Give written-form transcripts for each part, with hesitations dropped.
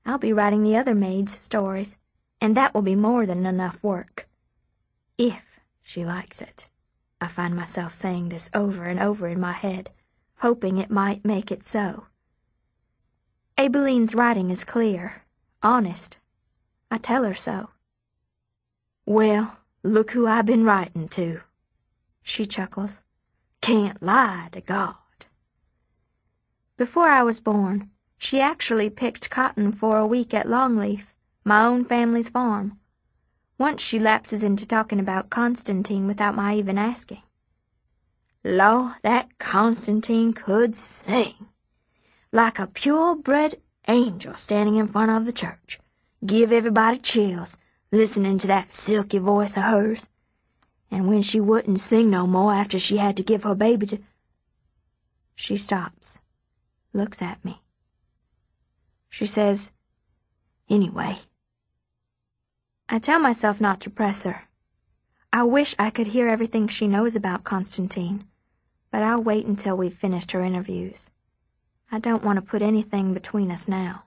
I'll be writing the other maids' stories, and that will be more than enough work. If she likes it. I find myself saying this over and over in my head, hoping it might make it so. Abilene's writing is clear, honest. I tell her so. Well, look who I've been writing to. She chuckles. Can't lie to God. Before I was born, she actually picked cotton for a week at Longleaf, my own family's farm. Once she lapses into talking about Constantine without my even asking. Law, that Constantine could sing. Like a purebred angel standing in front of the church. Give everybody chills, listening to that silky voice of hers. And when she wouldn't sing no more after she had to give her baby to... She stops, looks at me. She says, anyway. I tell myself not to press her. I wish I could hear everything she knows about Constantine, but I'll wait until we've finished her interviews. I don't want to put anything between us now.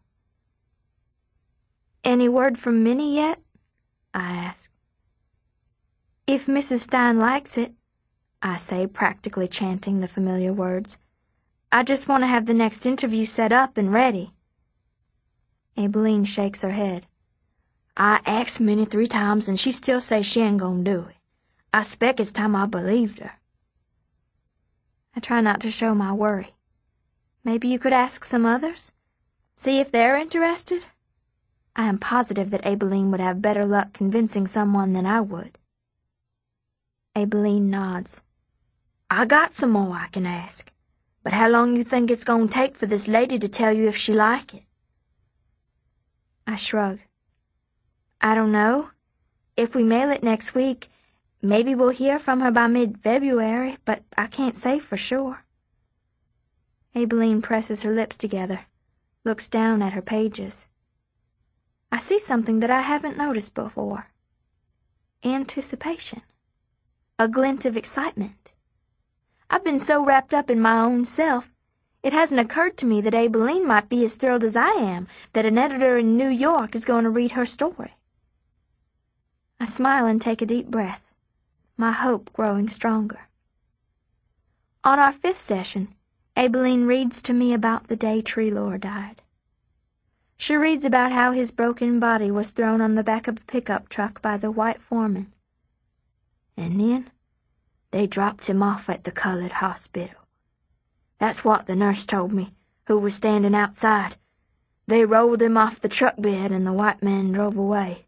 Any word from Minnie yet? I ask. If Mrs. Stein likes it, I say, practically chanting the familiar words. I just want to have the next interview set up and ready. Abeline shakes her head. I asked Minnie 3 times and she still says she ain't gonna do it. I spec it's time I believed her. I try not to show my worry. Maybe you could ask some others? See if they're interested? I am positive that Abeline would have better luck convincing someone than I would. Abeline nods. I got some more I can ask. But how long you think it's gonna take for this lady to tell you if she like it? I shrug. I don't know. If we mail it next week, maybe we'll hear from her by mid-February, but I can't say for sure. Abeline presses her lips together, looks down at her pages. I see something that I haven't noticed before. Anticipation. A glint of excitement. I've been so wrapped up in my own self, it hasn't occurred to me that Abeline might be as thrilled as I am that an editor in New York is going to read her story. I smile and take a deep breath, my hope growing stronger. On our 5th session, Abeline reads to me about the day Treelor died. She reads about how his broken body was thrown on the back of a pickup truck by the white foreman. And then they dropped him off at the colored hospital. That's what the nurse told me, who was standing outside. They rolled him off the truck bed and the white man drove away.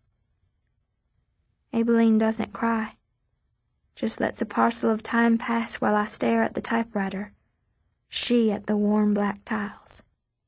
Abeline doesn't cry, just lets a parcel of time pass while I stare at the typewriter, she at the worn black tiles.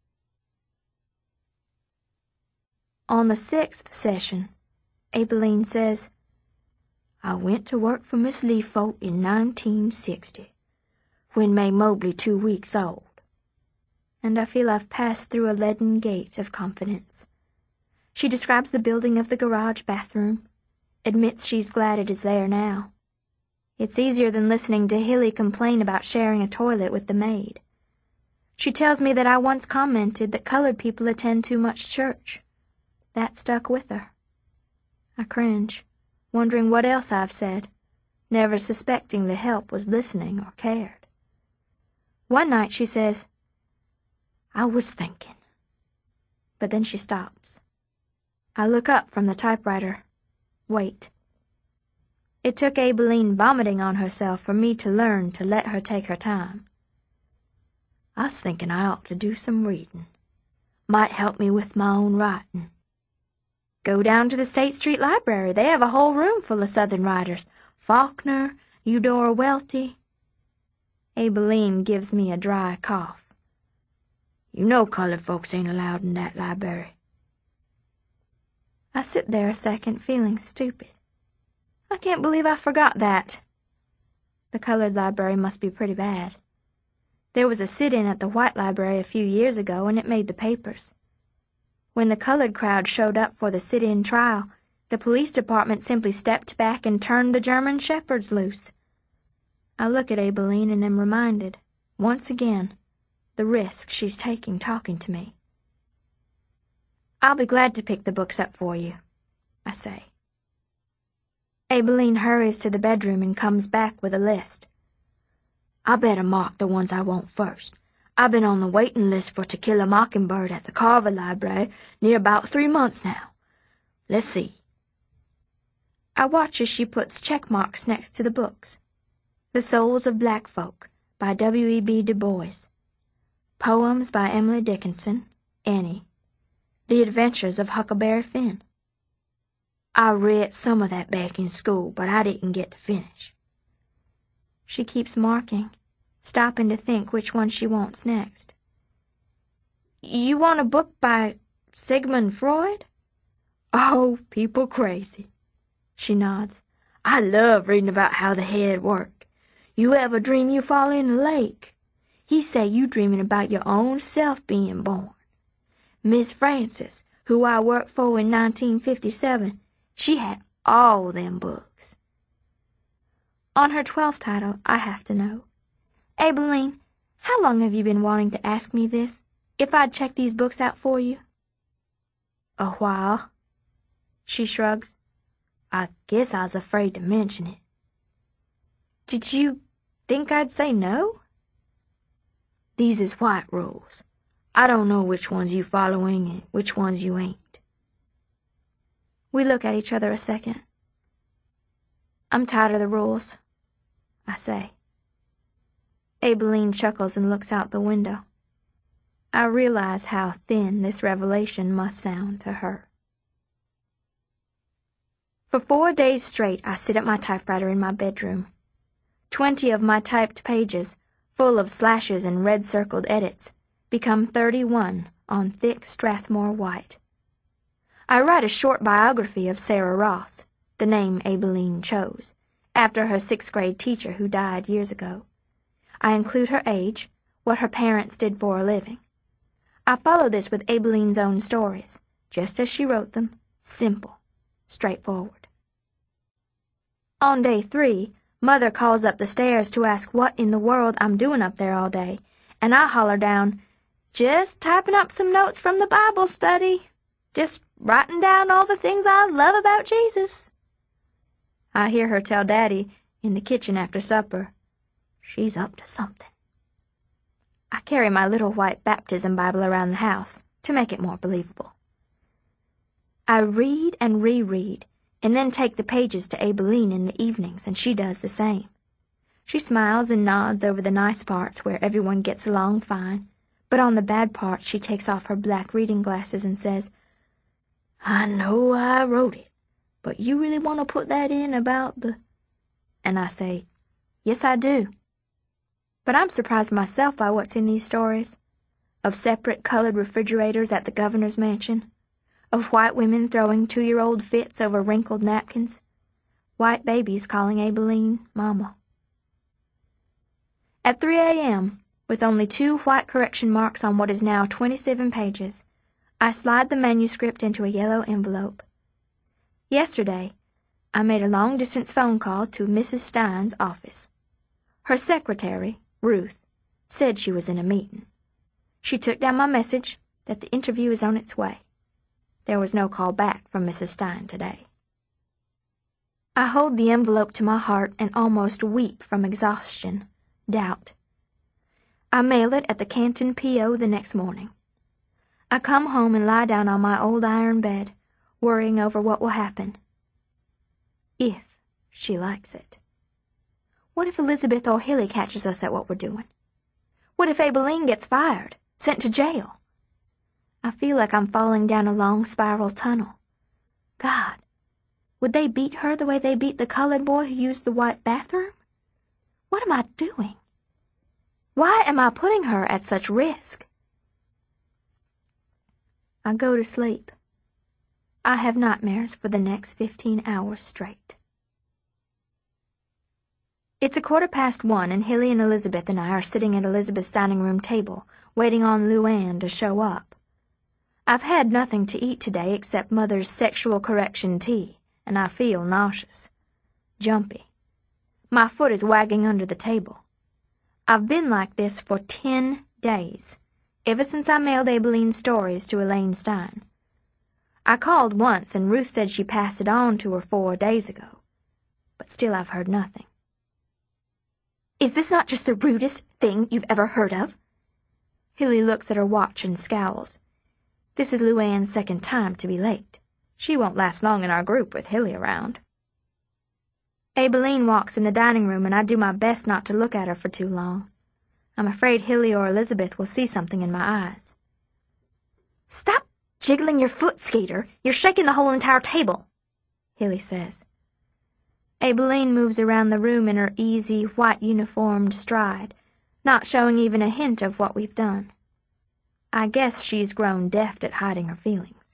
On the 6th session, Abeline says, I went to work for Miss Leafold in 1960, when May Mobley 2 weeks old. And I feel I've passed through a leaden gate of confidence. She describes the building of the garage bathroom, admits she's glad it is there now. It's easier than listening to Hilly complain about sharing a toilet with the maid. She tells me that I once commented that colored people attend too much church. That stuck with her. I cringe, wondering what else I've said, never suspecting the help was listening or cared. One night she says, I was thinking. But then she stops. I look up from the typewriter. Wait. It took Abeline vomiting on herself for me to learn to let her take her time. I was thinking I ought to do some reading. Might help me with my own writing. Go down to the State Street Library. They have a whole room full of Southern writers. Faulkner, Eudora Welty. Abeline gives me a dry cough. You know colored folks ain't allowed in that library. I sit there a second, feeling stupid. I can't believe I forgot that. The colored library must be pretty bad. There was a sit-in at the white library a few years ago, and it made the papers. When the colored crowd showed up for the sit-in trial, the police department simply stepped back and turned the German shepherds loose. I look at Abeline and am reminded, once again, the risk she's taking talking to me. I'll be glad to pick the books up for you, I say. Aibileen hurries to the bedroom and comes back with a list. I better mark the ones I want first. I've been on the waiting list for To Kill a Mockingbird at the Carver Library near about 3 months now. Let's see. I watch as she puts check marks next to the books. The Souls of Black Folk by W.E.B. Du Bois. Poems by Emily Dickinson, Annie. The Adventures of Huckleberry Finn. I read some of that back in school, but I didn't get to finish. She keeps marking, stopping to think which one she wants next. You want a book by Sigmund Freud? Oh, people crazy. She nods. I love reading about how the head work. You ever dream you fall in a lake? He say you dreaming about your own self being born. Miss Frances, who I worked for in 1957, she had all them books. On her 12th title, I have to know. Aibileen, how long have you been wanting to ask me this, if I'd check these books out for you? A while. She shrugs. I guess I was afraid to mention it. Did you think I'd say no? These is white rules. I don't know which ones you following and which ones you ain't. We look at each other a second. I'm tired of the rules, I say. Aibileen chuckles and looks out the window. I realize how thin this revelation must sound to her. For 4 days straight, I sit at my typewriter in my bedroom. 20 of my typed pages, full of slashes and red-circled edits, become 31 on thick Strathmore white. I write a short biography of Sarah Ross, the name Aibileen chose, after her 6th grade teacher who died years ago. I include her age, what her parents did for a living. I follow this with Aibileen's own stories, just as she wrote them, simple, straightforward. On day 3, Mother calls up the stairs to ask what in the world I'm doing up there all day, and I holler down, "Just typing up some notes from the Bible study. Just writing down all the things I love about Jesus." I hear her tell Daddy, in the kitchen after supper, "She's up to something." I carry my little white baptism Bible around the house to make it more believable. I read and reread, and then take the pages to Aibileen in the evenings, and she does the same. She smiles and nods over the nice parts where everyone gets along fine, but on the bad parts she takes off her black reading glasses and says, "I know I wrote it, but you really want to put that in about the—" And I say, "Yes, I do." But I'm surprised myself by what's in these stories. Of separate colored refrigerators at the governor's mansion. Of white women throwing 2-year-old fits over wrinkled napkins. White babies calling Aibileen Mama. At 3 a.m., with only 2 white correction marks on what is now 27 pages, I slide the manuscript into a yellow envelope. Yesterday, I made a long-distance phone call to Mrs. Stein's office. Her secretary, Ruth, said she was in a meeting. She took down my message that the interview is on its way. There was no call back from Mrs. Stein today. I hold the envelope to my heart and almost weep from exhaustion, doubt. I mail it at the Canton P.O. the next morning. I come home and lie down on my old iron bed, worrying over what will happen. If she likes it. What if Elizabeth or Hilly catches us at what we're doing? What if Aibileen gets fired, sent to jail? I feel like I'm falling down a long spiral tunnel. God, would they beat her the way they beat the colored boy who used the white bathroom? What am I doing? Why am I putting her at such risk? I go to sleep. I have nightmares for the next 15 hours straight. It's 1:15, and Hilly and Elizabeth and I are sitting at Elizabeth's dining room table, waiting on Luann to show up. I've had nothing to eat today except Mother's sexual correction tea, and I feel nauseous, jumpy. My foot is wagging under the table. I've been like this for 10 days, ever since I mailed Aibileen's stories to Elaine Stein. I called once, and Ruth said she passed it on to her 4 days ago. But still I've heard nothing. Is this not just the rudest thing you've ever heard of? Hilly looks at her watch and scowls. This is Luann's second time to be late. She won't last long in our group with Hilly around. Abeline walks in the dining room, and I do my best not to look at her for too long. I'm afraid Hilly or Elizabeth will see something in my eyes. Stop jiggling your foot, Skater. You're shaking the whole entire table, Hilly says. Abeline moves around the room in her easy, white-uniformed stride, not showing even a hint of what we've done. I guess she's grown deft at hiding her feelings.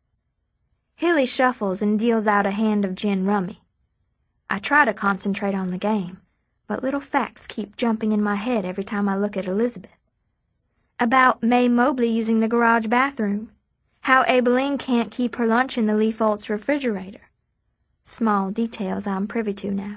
Hilly shuffles and deals out a hand of gin rummy. I try to concentrate on the game, but little facts keep jumping in my head every time I look at Elizabeth. About May Mobley using the garage bathroom. How Abeline can't keep her lunch in the Lee Foltz refrigerator. Small details I'm privy to now.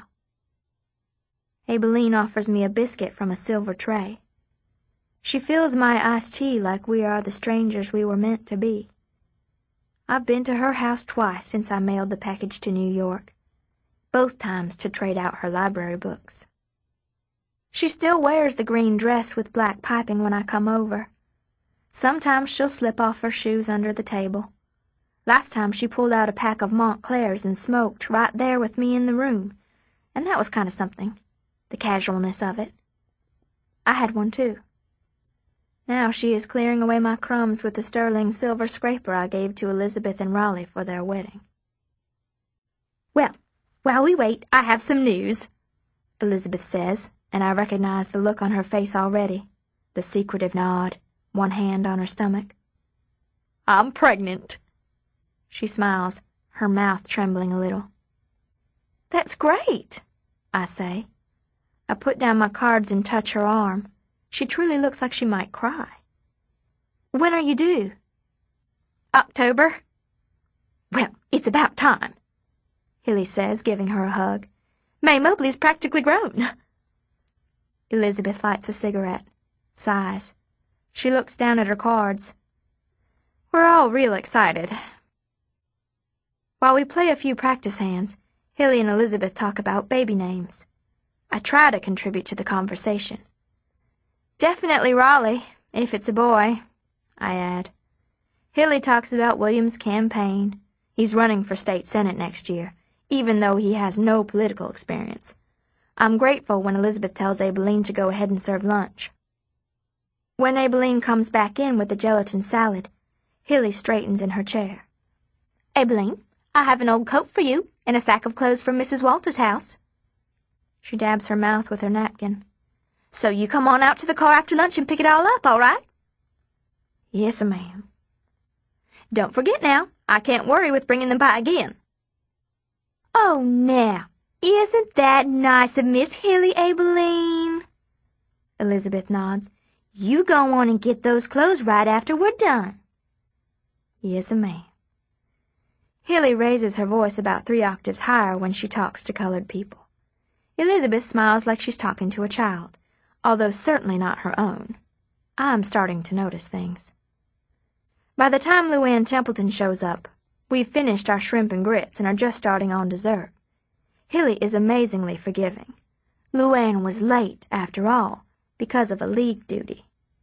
Abeline offers me a biscuit from a silver tray. She fills my iced tea like we are the strangers we were meant to be. I've been to her house twice since I mailed the package to New York, both times to trade out her library books. She still wears the green dress with black piping when I come over. Sometimes she'll slip off her shoes under the table. Last time she pulled out a pack of Montclairs and smoked right there with me in the room, and that was kind of something, the casualness of it. I had one too. Now she is clearing away my crumbs with the sterling silver scraper I gave to Elizabeth and Raleigh for their wedding. Well, while we wait, I have some news, Elizabeth says, and I recognize the look on her face already, the secretive nod, one hand on her stomach. I'm pregnant. She smiles, her mouth trembling a little. That's great, I say. I put down my cards and touch her arm. She truly looks like she might cry. When are you due? October. Well, it's about time, Hilly says, giving her a hug. May Mobley's practically grown. Elizabeth lights a cigarette, sighs. She looks down at her cards. We're all real excited. While we play a few practice hands, Hilly and Elizabeth talk about baby names. I try to contribute to the conversation. Definitely Raleigh, if it's a boy, I add. Hilly talks about William's campaign. He's running for state senate next year, even though he has no political experience. I'm grateful when Elizabeth tells Abeline to go ahead and serve lunch. When Abeline comes back in with the gelatin salad, Hilly straightens in her chair. Abeline, I have an old coat for you and a sack of clothes from Mrs. Walter's house. She dabs her mouth with her napkin. So you come on out to the car after lunch and pick it all up, all right? Yes, ma'am. Don't forget now, I can't worry with bringing them by again. Oh, now, isn't that nice of Miss Hilly, Abeline? Elizabeth nods. You go on and get those clothes right after we're done. Yes, ma'am. Hilly raises her voice about 3 octaves higher when she talks to colored people. Elizabeth smiles like she's talking to a child, although certainly not her own. I'm starting to notice things. By the time Luann Templeton shows up, we've finished our shrimp and grits and are just starting on dessert. Hilly is amazingly forgiving. Luann was late, after all, because of a league duty.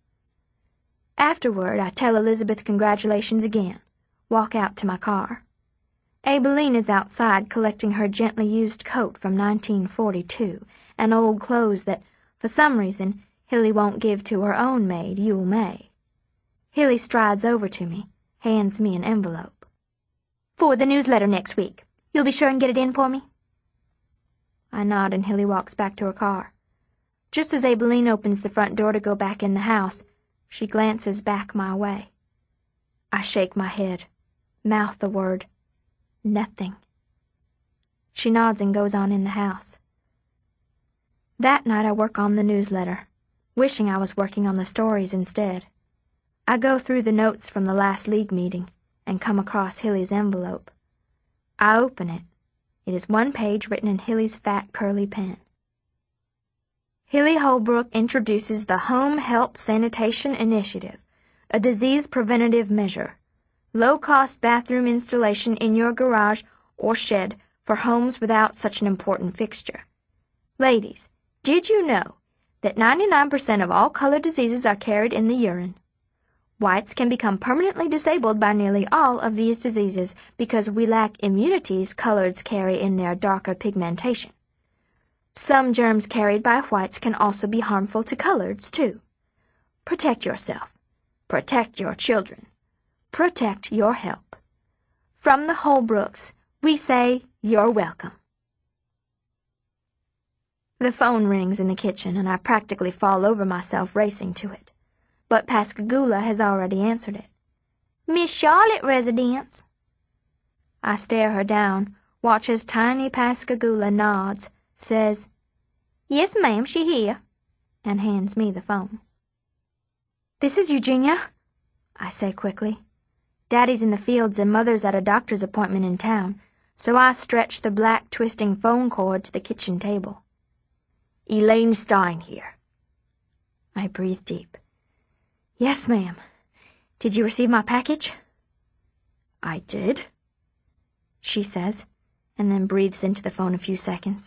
Afterward, I tell Elizabeth congratulations again, walk out to my car. Abeline is outside collecting her gently used coat from 1942 and old clothes that, for some reason, Hilly won't give to her own maid, Yule May. Hilly strides over to me, hands me an envelope. For the newsletter next week. You'll be sure and get it in for me? I nod and Hilly walks back to her car. Just as Abeline opens the front door to go back in the house, she glances back my way. I shake my head, mouth the word, nothing. She nods and goes on in the house. That night I work on the newsletter, wishing I was working on the stories instead. I go through the notes from the last league meeting and come across Hilly's envelope. I open it. It is 1 page written in Hilly's fat, curly pen. Hilly Holbrook introduces the Home Help Sanitation Initiative, a disease preventative measure. low-cost bathroom installation in your garage or shed for homes without such an important fixture. Ladies, did you know that 99% of all colored diseases are carried in the urine? Whites can become permanently disabled by nearly all of these diseases because we lack immunities coloreds carry in their darker pigmentation. Some germs carried by whites can also be harmful to coloreds, too. Protect yourself. Protect your children. Protect your help. From the Holbrooks, we say you're welcome. The phone rings in the kitchen, and I practically fall over myself racing to it. But Pascagoula has already answered it. Miss Charlotte residence. I stare her down, watch as tiny Pascagoula nods, says, Yes, ma'am, she here, and hands me the phone. This is Eugenia, I say quickly. Daddy's in the fields and Mother's at a doctor's appointment in town, so I stretch the black twisting phone cord to the kitchen table. Elaine Stein here. I breathe deep. Yes, ma'am. Did you receive my package? I did, she says, and then breathes into the phone a few seconds.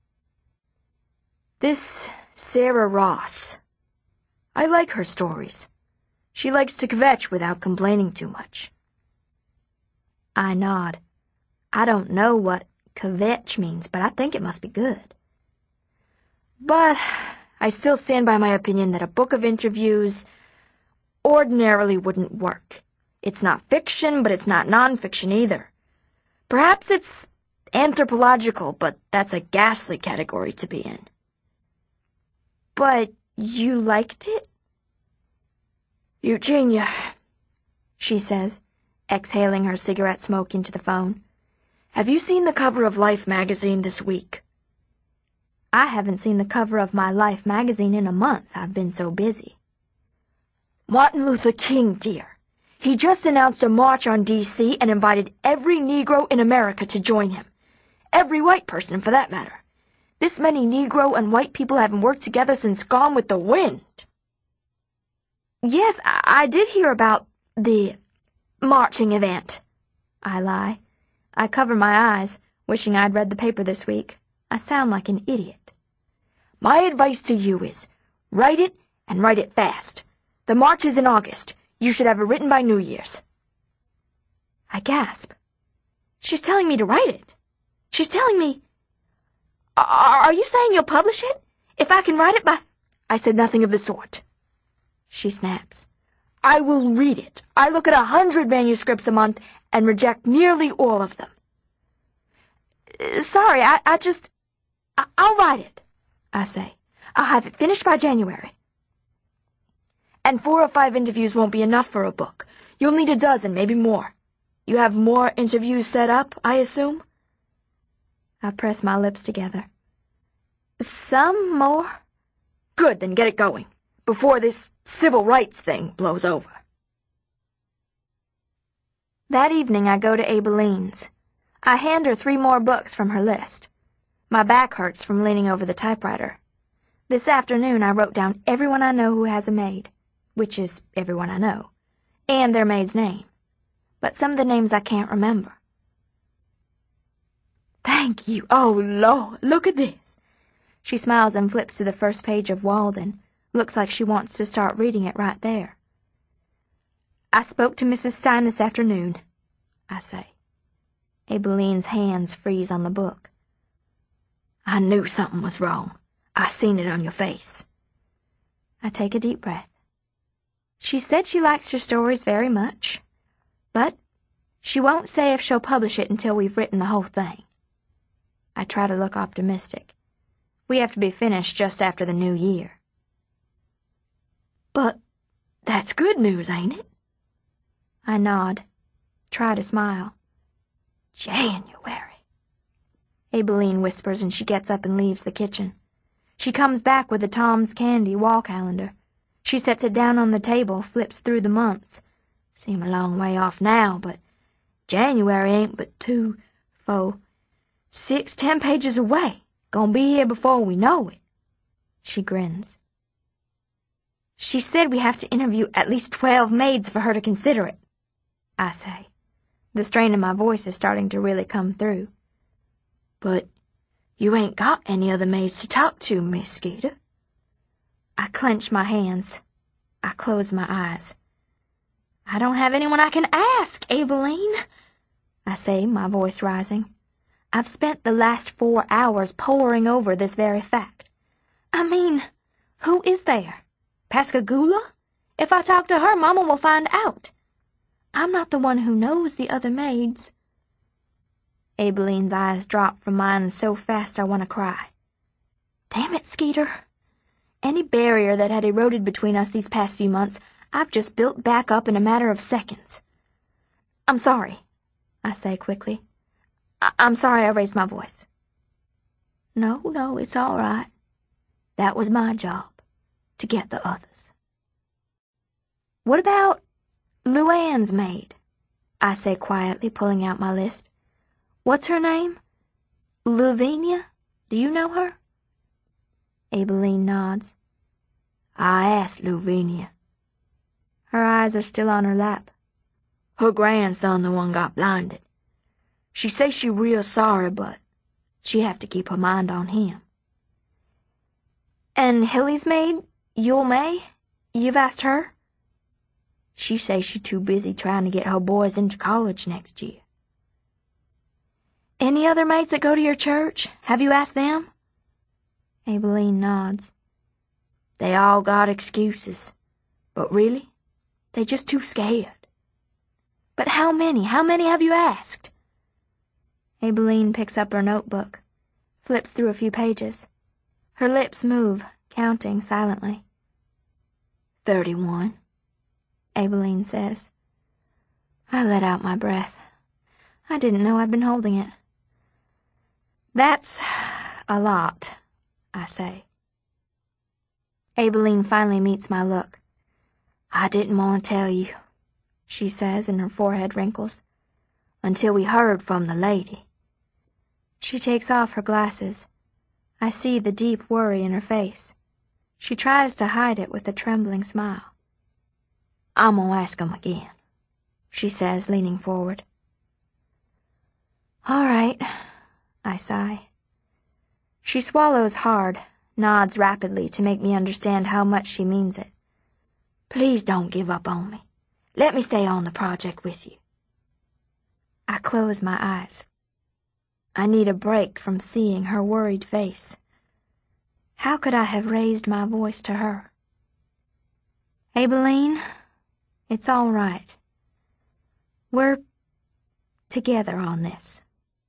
This Sarah Ross. I like her stories. She likes to kvetch without complaining too much. I nod. I don't know what kvetch means, but I think it must be good. But I still stand by my opinion that a book of interviews ordinarily wouldn't work. It's not fiction, but it's not nonfiction either. Perhaps it's anthropological, but that's a ghastly category to be in. But you liked it? Eugenia, she says, exhaling her cigarette smoke into the phone. Have you seen the cover of Life magazine this week? I haven't seen the cover of my Life magazine in a month. I've been so busy. Martin Luther King, dear. He just announced a march on D.C. and invited every Negro in America to join him. Every white person, for that matter. This many Negro and white people haven't worked together since Gone with the Wind. Yes, I did hear about the marching event. I lie. I cover my eyes, wishing I'd read the paper this week. I sound like an idiot. My advice to you is, write it and write it fast. The march is in August. You should have it written by New Year's. I gasp. She's telling me to write it. She's telling me... Are you saying you'll publish it? If I can write it by... I said nothing of the sort. She snaps. I will read it. I look at 100 manuscripts a month and reject nearly all of them. Sorry, I'll write it, I say. I'll have it finished by January. And 4 or 5 interviews won't be enough for a book. You'll need a dozen, maybe more. You have more interviews set up, I assume? I press my lips together. Some more? Good, then get it going, before this civil rights thing blows over. That evening I go to Abilene's. I hand her 3 more books from her list. My back hurts from leaning over the typewriter. This afternoon I wrote down everyone I know who has a maid, which is everyone I know, and their maid's name. But some of the names I can't remember. Thank you. Oh, Lord, look at this. She smiles and flips to the first page of Walden. Looks like she wants to start reading it right there. I spoke to Mrs. Stein this afternoon, I say. Abilene's hands freeze on the book. I knew something was wrong. I seen it on your face. I take a deep breath. She said she likes your stories very much, but she won't say if she'll publish it until we've written the whole thing. I try to look optimistic. We have to be finished just after the new year. But that's good news, ain't it? I nod, try to smile. January, Abilene whispers, and she gets up and leaves the kitchen. She comes back with a Tom's Candy wall calendar. She sets it down on the table, flips through the months. Seem a long way off now, but January ain't but 2, 4, 6, 10 pages away. Gonna be here before we know it. She grins. She said we have to interview at least 12 maids for her to consider it. I say. The strain in my voice is starting to really come through. But you ain't got any other maids to talk to, Miss Skeeter. I clench my hands. I close my eyes. I don't have anyone I can ask, Abilene, I say, my voice rising. I've spent the last 4 hours poring over this very fact. I mean, who is there? Pascagoula? If I talk to her, Mama will find out. I'm not the one who knows the other maids. Abilene's eyes drop from mine so fast I want to cry. Damn it, Skeeter. Any barrier that had eroded between us these past few months, I've just built back up in a matter of seconds. I'm sorry, I say quickly. I'm sorry I raised my voice. No, it's all right. That was my job, to get the others. What about Luann's maid? I say quietly, pulling out my list. What's her name? Lavinia? Do you know her? Abilene nods. I asked Lavinia. Her eyes are still on her lap. Her grandson the one got blinded. She says she real sorry, but she have to keep her mind on him. And Hilly's maid, Yule May? You've asked her? She says she's too busy trying to get her boys into college next year. Any other maids that go to your church? Have you asked them? Abilene nods. They all got excuses, but really, they just too scared. But how many? How many have you asked? Abilene picks up her notebook, flips through a few pages. Her lips move, counting silently. 31, Abilene says. I let out my breath. I didn't know I'd been holding it. That's a lot, I say. Abilene finally meets my look. I didn't want to tell you, she says, and her forehead wrinkles, until we heard from the lady. She takes off her glasses. I see the deep worry in her face. She tries to hide it with a trembling smile. I'm gonna ask 'em again, she says, leaning forward. All right, I sigh. She swallows hard, nods rapidly to make me understand how much she means it. Please don't give up on me. Let me stay on the project with you. I close my eyes. I need a break from seeing her worried face. How could I have raised my voice to her? Abilene, it's all right. We're together on this.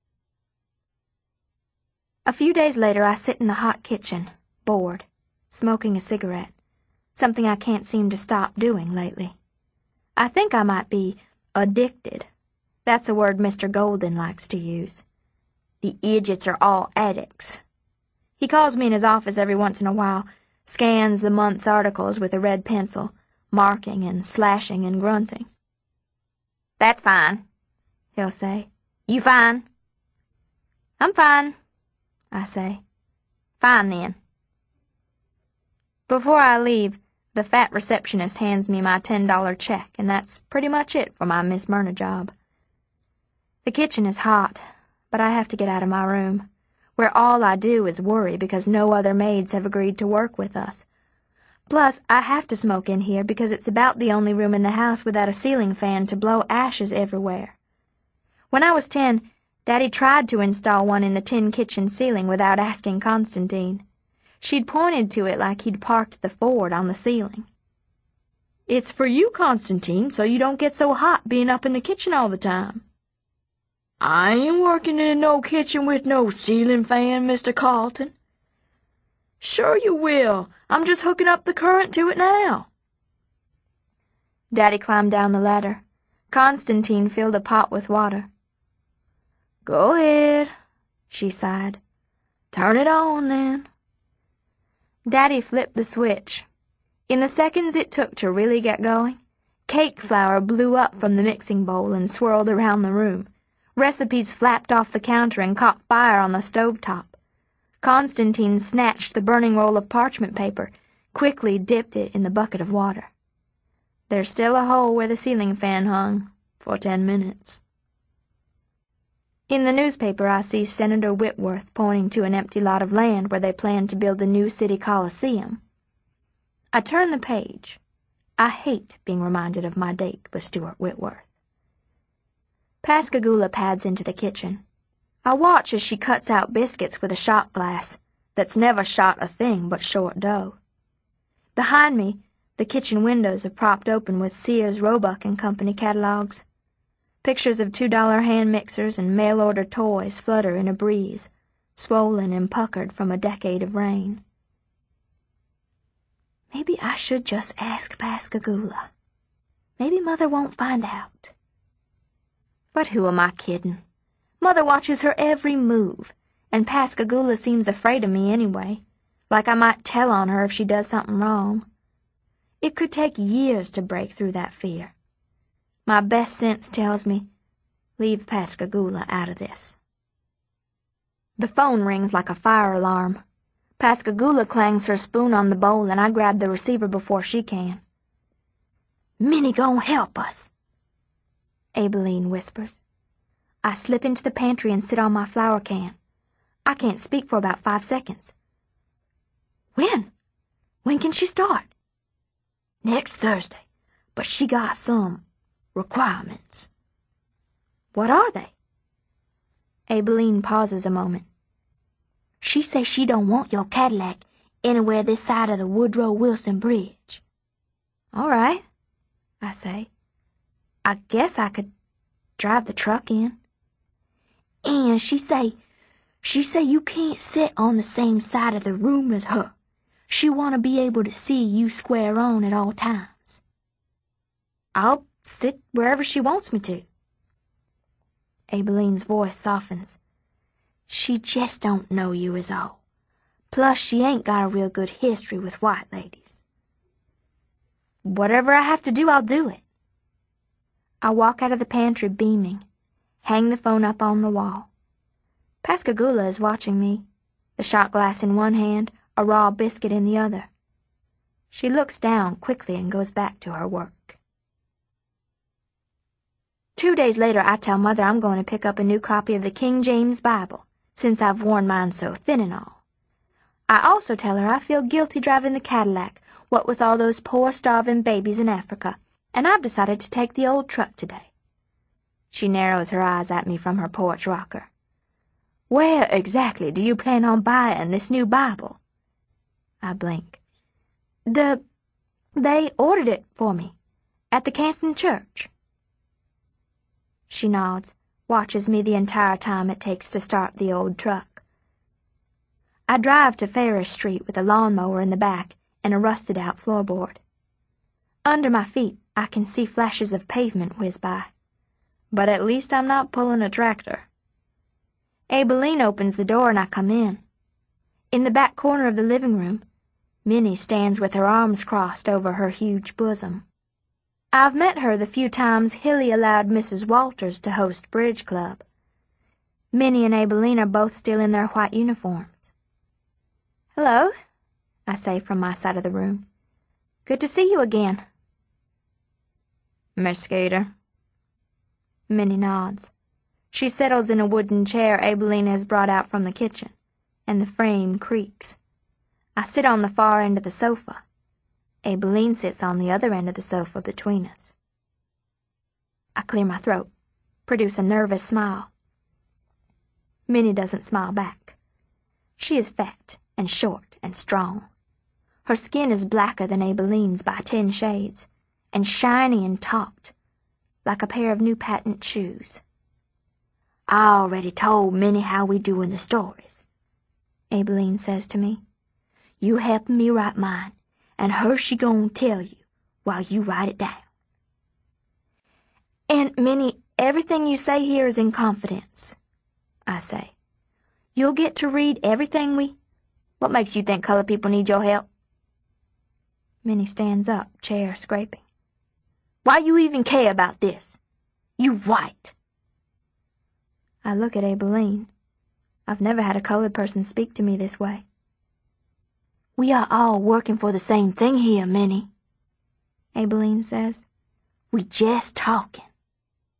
A few days later, I sit in the hot kitchen, bored, smoking a cigarette, something I can't seem to stop doing lately. I think I might be addicted. That's a word Mr. Golden likes to use. The idiots are all addicts. He calls me in his office every once in a while, scans the month's articles with a red pencil, marking and slashing and grunting. That's fine, he'll say. You fine? I'm fine, I say. Fine then. Before I leave, the fat receptionist hands me my $10 check, and that's pretty much it for my Miss Myrna job. The kitchen is hot, but I have to get out of my room, where all I do is worry because no other maids have agreed to work with us. Plus, I have to smoke in here because it's about the only room in the house without a ceiling fan to blow ashes everywhere. When I was 10, Daddy tried to install one in the tin kitchen ceiling without asking Constantine. She'd pointed to it like he'd parked the Ford on the ceiling. It's for you, Constantine, so you don't get so hot being up in the kitchen all the time. I ain't working in no kitchen with no ceiling fan, Mr. Carlton. Sure you will. I'm just hooking up the current to it now. Daddy climbed down the ladder. Constantine filled a pot with water. Go ahead, she sighed. Turn it on, then. Daddy flipped the switch. In the seconds it took to really get going, cake flour blew up from the mixing bowl and swirled around the room. Recipes flapped off the counter and caught fire on the stovetop. Constantine snatched the burning roll of parchment paper, quickly dipped it in the bucket of water. There's still a hole where the ceiling fan hung, For 10 minutes. In the newspaper, I see Senator Whitworth pointing to an empty lot of land where they plan to build the new city coliseum. I turn the page. I hate being reminded of my date with Stuart Whitworth. Pascagoula pads into the kitchen. I watch as she cuts out biscuits with a shot glass that's never shot a thing but short dough. Behind me, the kitchen windows are propped open with Sears, Roebuck and Company catalogs. Pictures of $2 hand mixers and mail-order toys flutter in a breeze, swollen and puckered from a decade of rain. Maybe I should just ask Pascagoula. Maybe Mother won't find out. But who am I kidding? Mother watches her every move, and Pascagoula seems afraid of me anyway, like I might tell on her if she does something wrong. It could take years to break through that fear. My best sense tells me, leave Pascagoula out of this. The phone rings like a fire alarm. Pascagoula clangs her spoon on the bowl and I grab the receiver before she can. "Minnie gon' help us," Abilene whispers. I slip into the pantry and sit on my flour can. I can't speak for about 5 seconds. When? When can she start? Next Thursday, but she got some requirements. What are they? Abilene pauses a moment. She says she don't want your Cadillac anywhere this side of the Woodrow Wilson Bridge. All right, I say. I guess I could drive the truck in. And she say you can't sit on the same side of the room as her. She want to be able to see you square on at all times. I'll sit wherever she wants me to. Abilene's voice softens. She just don't know you is all. Plus, she ain't got a real good history with white ladies. Whatever I have to do, I'll do it. I walk out of the pantry beaming, hang the phone up on the wall. Pascagoula is watching me, the shot glass in one hand, a raw biscuit in the other. She looks down quickly and goes back to her work. 2 days later, I tell Mother I'm going to pick up a new copy of the King James Bible, since I've worn mine so thin and all. I also tell her I feel guilty driving the Cadillac, what with all those poor starving babies in Africa, and I've decided to take the old truck today. She narrows her eyes at me from her porch rocker. Where exactly do you plan on buying this new Bible? I blink. They ordered it for me, at the Canton Church. She nods, watches me the entire time it takes to start the old truck. I drive to Ferris Street with a lawnmower in the back and a rusted-out floorboard. Under my feet, I can see flashes of pavement whiz by. But at least I'm not pulling a tractor. Abilene opens the door and I come in. In the back corner of the living room, Minnie stands with her arms crossed over her huge bosom. I've met her the few times Hilly allowed Mrs. Walters to host Bridge Club. Minnie and Abilene are both still in their white uniforms. Hello, I say from my side of the room. Good to see you again. Miss Skeeter? Minnie nods. She settles in a wooden chair Abilene has brought out from the kitchen, and the frame creaks. I sit on the far end of the sofa. Abilene sits on the other end of the sofa between us. I clear my throat, produce a nervous smile. Minnie doesn't smile back. She is fat and short and strong. Her skin is blacker than Abilene's by 10 shades, and shiny and taut, like a pair of new patent shoes. I already told Minnie how we doin' the stories, Abilene says to me. You helpin' me write mine, and her she gon' tell you while you write it down. And, Minnie, everything you say here is in confidence, I say. You'll get to read everything What makes you think colored people need your help? Minnie stands up, chair scraping. Why you even care about this? You white. I look at Abilene. I've never had a colored person speak to me this way. We are all working for the same thing here, Minnie, Abilene says. We just talking.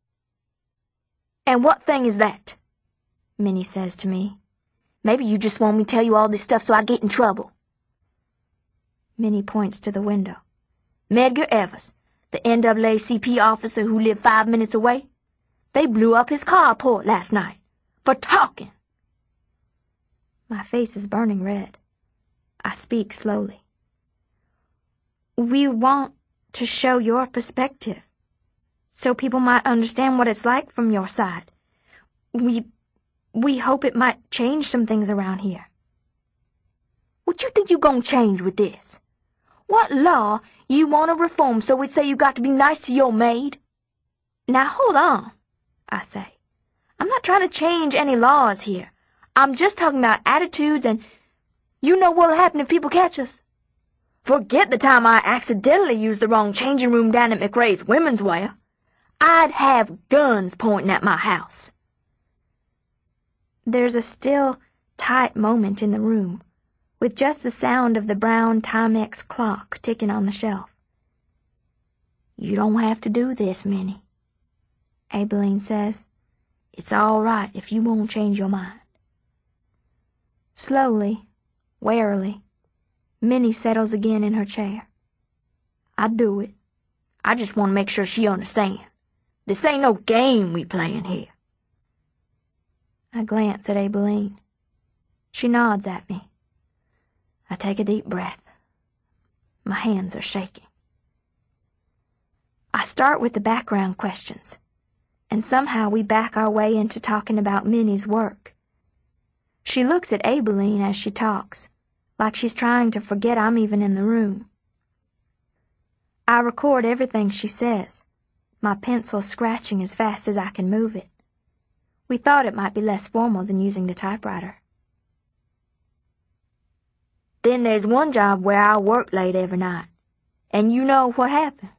And what thing is that? Minnie says to me. Maybe you just want me to tell you all this stuff so I get in trouble. Minnie points to the window. Medgar Evers, the NAACP officer who lived 5 minutes away, they blew up his carport last night for talking. My face is burning red. I speak slowly. We want to show your perspective, so people might understand what it's like from your side. We hope it might change some things around here. What you think you gonna change with this? What law you want to reform so we'd say you got to be nice to your maid? Now hold on, I say. I'm not trying to change any laws here. I'm just talking about attitudes, and you know what'll happen if people catch us? Forget the time I accidentally used the wrong changing room down at McRae's women's wear. I'd have guns pointing at my house. There's a still, tight moment in the room, with just the sound of the brown Timex clock ticking on the shelf. You don't have to do this, Minnie, Abilene says. It's all right if you won't change your mind. Slowly, warily, Minnie settles again in her chair. I do it. I just want to make sure she understands. This ain't no game we playing here. I glance at Abilene. She nods at me. I take a deep breath. My hands are shaking. I start with the background questions, and somehow we back our way into talking about Minnie's work. She looks at Abilene as she talks, like she's trying to forget I'm even in the room. I record everything she says, my pencil scratching as fast as I can move it. We thought it might be less formal than using the typewriter. Then there's one job where I work late every night, and you know what happened.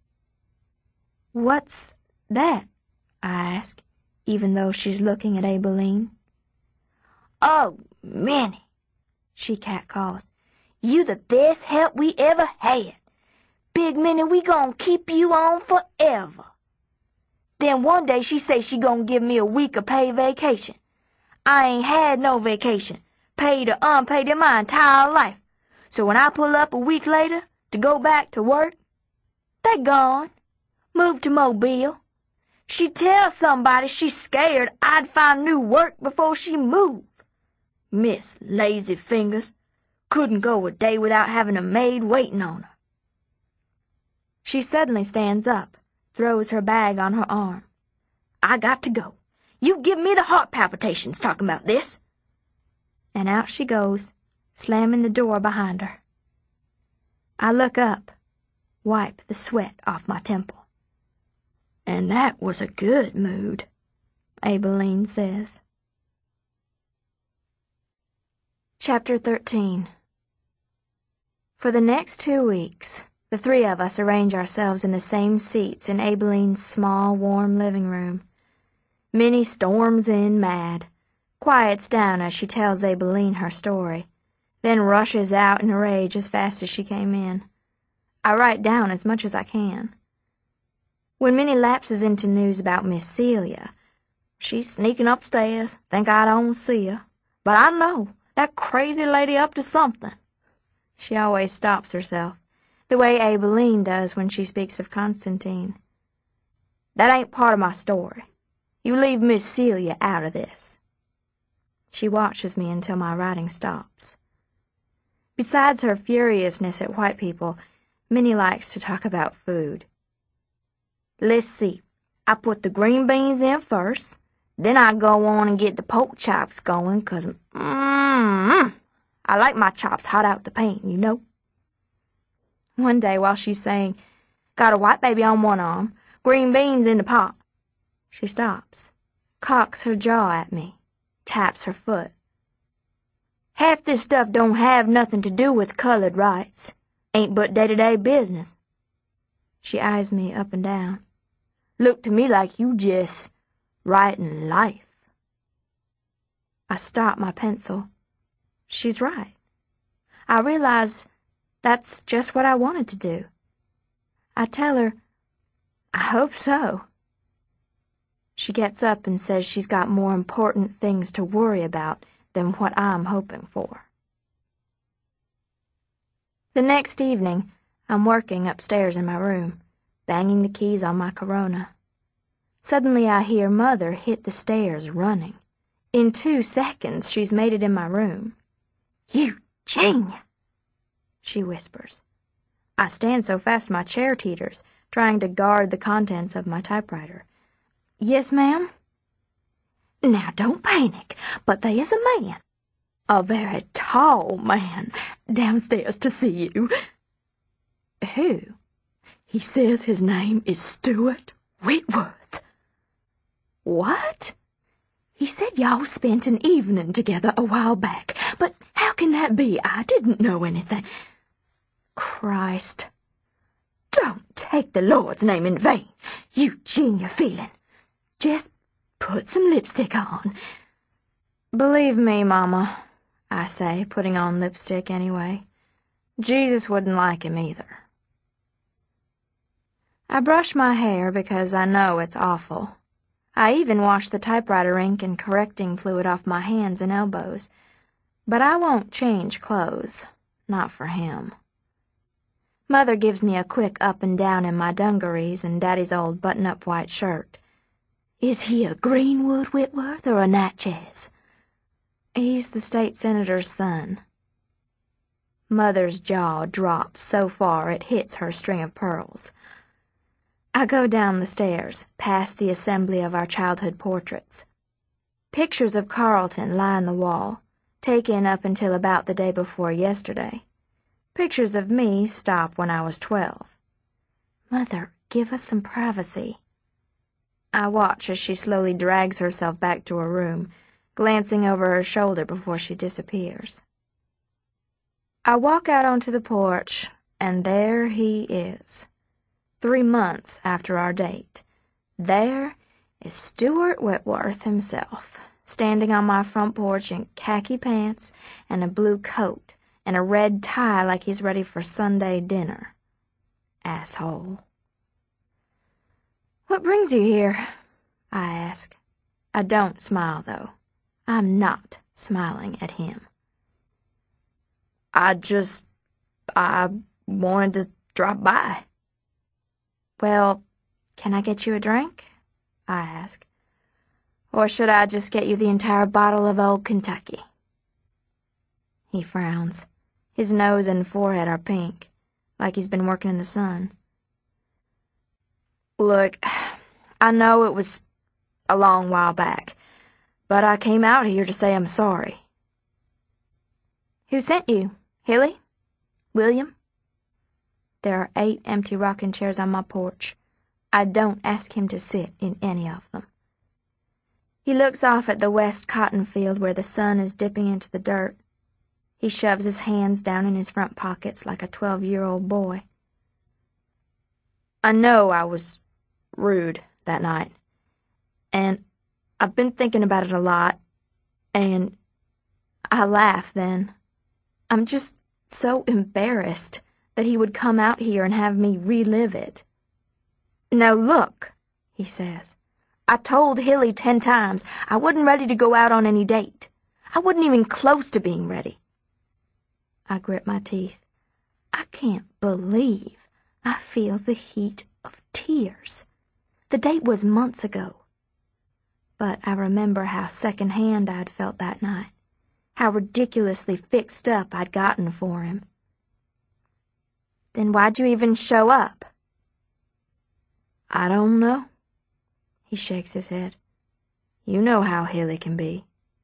What's that? I ask, even though she's looking at Abilene. Oh, Minnie, she catcalls. You the best help we ever had. Big Minnie, we gonna keep you on forever. Then one day she say she gonna give me a week of paid vacation. I ain't had no vacation, paid or unpaid, in my entire life. So when I pull up a week later to go back to work, they gone. Moved to Mobile. She tells somebody she's scared I'd find new work before she moved. Miss Lazy Fingers couldn't go a day without having a maid waiting on her. She suddenly stands up, throws her bag on her arm. I got to go. You give me the heart palpitations talking about this. And out she goes, slamming the door behind her. I look up, wipe the sweat off my temple. And that was a good mood, Abilene says. Chapter 13. For the next 2 weeks, the three of us arrange ourselves in the same seats in Abilene's small, warm living room. Minnie storms in mad, quiets down as she tells Abilene her story, then rushes out in a rage as fast as she came in. I write down as much as I can. When Minnie lapses into news about Miss Celia, she's sneaking upstairs, think I don't see her. But I know, that crazy lady up to something. She always stops herself, the way Abilene does when she speaks of Constantine. That ain't part of my story. You leave Miss Celia out of this. She watches me until my writing stops. Besides her furiousness at white people, Minnie likes to talk about food. Let's see. I put the green beans in first. Then I go on and get the pork chops going, 'cause I like my chops hot out the pan, you know. One day while she's saying, got a white baby on one arm, green beans in the pot, she stops, cocks her jaw at me, taps her foot. Half this stuff don't have nothing to do with colored rights. Ain't but day-to-day business. She eyes me up and down. Look to me like you just writing life. I stop my pencil. She's right. I realize that's just what I wanted to do. I tell her, I hope so. She gets up and says she's got more important things to worry about than what I'm hoping for. The next evening, I'm working upstairs in my room, banging the keys on my Corona. Suddenly I hear Mother hit the stairs running. In 2 seconds, she's made it in my room. "Eugenia!" she whispers. I stand so fast my chair teeters, trying to guard the contents of my typewriter. "Yes, ma'am?" "Now, don't panic, but there's a man, a very tall man, downstairs to see you." "Who?" "He says his name is Stuart Whitworth." "What?" "He said y'all spent an evening together a while back, but how can that be? I didn't know anything." "Christ." "Don't take the Lord's name in vain, Eugenia Phelan. Just put some lipstick on." "Believe me, Mama," I say, putting on lipstick anyway. "Jesus wouldn't like him either." I brush my hair because I know it's awful. I even wash the typewriter ink and correcting fluid off my hands and elbows. But I won't change clothes. Not for him. Mother gives me a quick up and down in my dungarees and Daddy's old button-up white shirt. "Is he a Greenwood Whitworth or a Natchez?" "He's the state senator's son." Mother's jaw drops so far it hits her string of pearls. I go down the stairs, past the assembly of our childhood portraits. Pictures of Carlton line the wall, taken up until about the day before yesterday. Pictures of me stop when I was 12. "Mother, give us some privacy." I watch as she slowly drags herself back to her room, glancing over her shoulder before she disappears. I walk out onto the porch, and there he is. 3 months after our date. There is Stuart Whitworth himself, standing on my front porch in khaki pants and a blue coat and a red tie like he's ready for Sunday dinner. Asshole. "What brings you here?" I ask. I don't smile, though. I'm not smiling at him. I wanted to drop by." "Well, can I get you a drink?" I ask. "Or should I just get you the entire bottle of Old Kentucky?" He frowns. His nose and forehead are pink, like he's been working in the sun. "Look, I know it was a long while back, but I came out here to say I'm sorry." "Who sent you? Hilly? William?" There are 8 empty rocking chairs on my porch. I don't ask him to sit in any of them. He looks off at the west cotton field where the sun is dipping into the dirt. He shoves his hands down in his front pockets like a 12-year-old boy. "I know I was rude that night, and I've been thinking about it a lot, and I laugh then. I'm just so embarrassed that he would come out here and have me relive it." "Now look," he says, "I told Hilly 10 times I wasn't ready to go out on any date. I wasn't even close to being ready." I grit my teeth. I can't believe I feel the heat of tears. The date was months ago. But I remember how second-hand I'd felt that night, how ridiculously fixed up I'd gotten for him. "Then why'd you even show up?" "I don't know." He shakes his head. "You know how Hilly can be."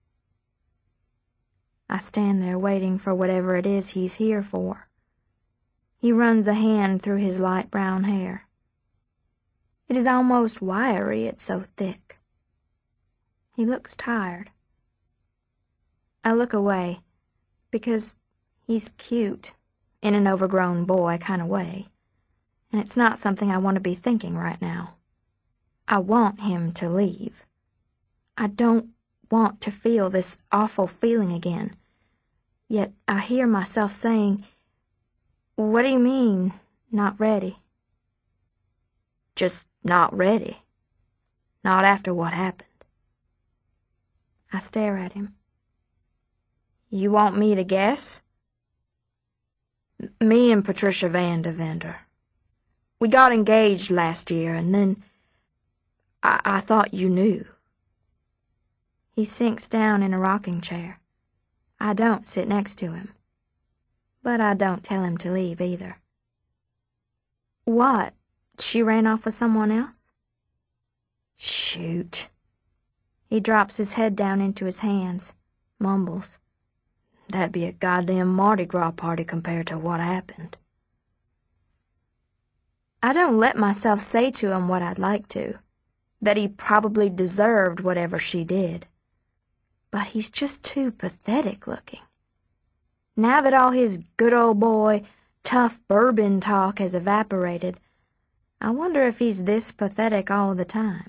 I stand there waiting for whatever it is he's here for. He runs a hand through his light brown hair. It is almost wiry, it's so thick. He looks tired. I look away, because he's cute, in an overgrown boy kind of way, and it's not something I want to be thinking right now. I want him to leave. I don't want to feel this awful feeling again, yet I hear myself saying, "What do you mean, not ready?" "Just not ready." Not after what happened. I stare at him. You want me to guess? Me and Patricia Van Deventer. We got engaged last year, and then I thought you knew. He sinks down in a rocking chair. I don't sit next to him. But I don't tell him to leave either. What? She ran off with someone else? Shoot. He drops his head down into his hands, mumbles. That'd be a goddamn Mardi Gras party compared to what happened. I don't let myself say to him what I'd like to, that he probably deserved whatever she did. But he's just too pathetic looking. Now that all his good old boy, tough bourbon talk has evaporated, I wonder if he's this pathetic all the time.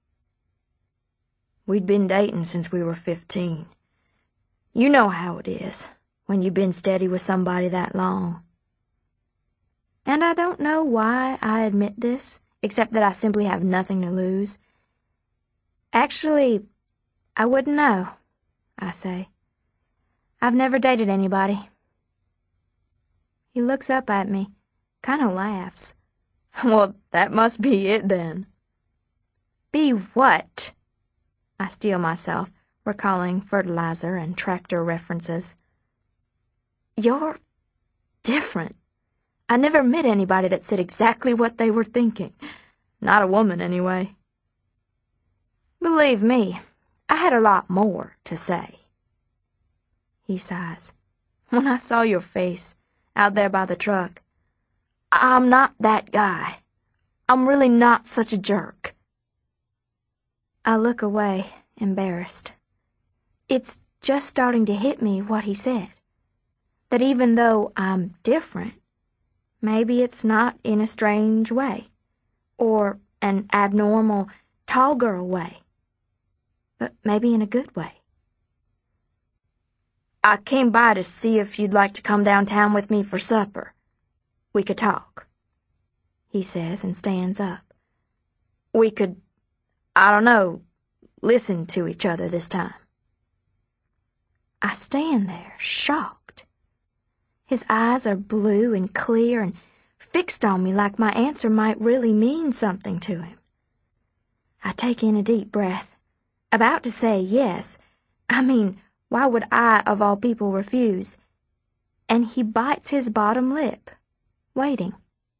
We'd been dating since we were 15. You know how it is when you've been steady with somebody that long. And I don't know why I admit this, except that I simply have nothing to lose. Actually, I wouldn't know, I say. I've never dated anybody. He looks up at me, kind of laughs. Well, that must be it then. Be what? I steel myself, recalling fertilizer and tractor references. You're different. I never met anybody that said exactly what they were thinking. Not a woman, anyway. Believe me, I had a lot more to say. He sighs. When I saw your face out there by the truck, I'm not that guy. I'm really not such a jerk. I look away, embarrassed. It's just starting to hit me what he said. That even though I'm different, maybe it's not in a strange way, or an abnormal, tall girl way, but maybe in a good way. I came by to see if you'd like to come downtown with me for supper. We could talk, he says and stands up. We could, I don't know, listen to each other this time. I stand there, shocked. His eyes are blue and clear and fixed on me like my answer might really mean something to him. I take in a deep breath, about to say yes. I mean, why would I, of all people, refuse? And he bites his bottom lip, waiting.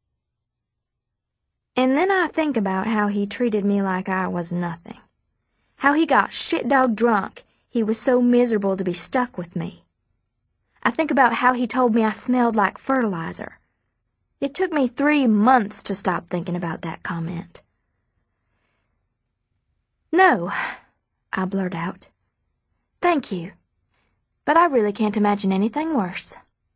And then I think about how he treated me like I was nothing. How he got shit-dog drunk, he was so miserable to be stuck with me. I think about how he told me I smelled like fertilizer. It took me 3 months to stop thinking about that comment. No, I blurt out. Thank you, but I really can't imagine anything worse.